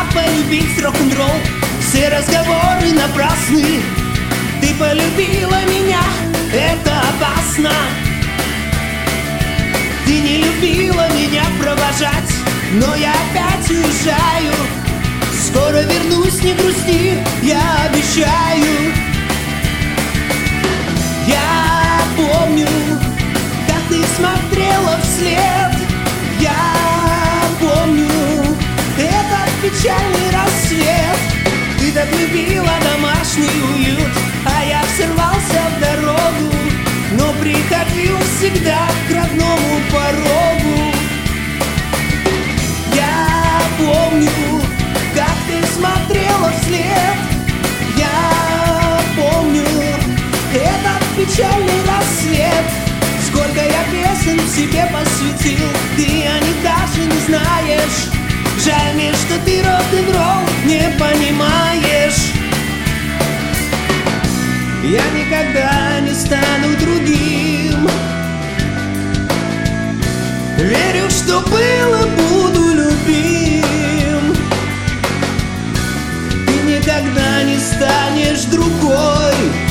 полюбить рок-н-ролл. Все разговоры напрасны. Ты полюбила меня, это опасно. Ты не любила меня провожать, но я опять уезжаю. Скоро вернусь, не грусти, я обещаю. Я помню, как ты смотрела вслед. Я помню этот печальный рассвет. Ты так любила домашний уют, а я все рвался в дорогу, но приходил всегда к родному порогу. Я помню, как ты смотрела вслед. Я помню этот печальный рассвет. Сколько я песен себе посвятил, ты о них даже не знаешь. Жаль мне, что ты рок-н-ролл не понимаешь. Я никогда не стану другим. Верю, что был и буду любим. Ты никогда не станешь другой.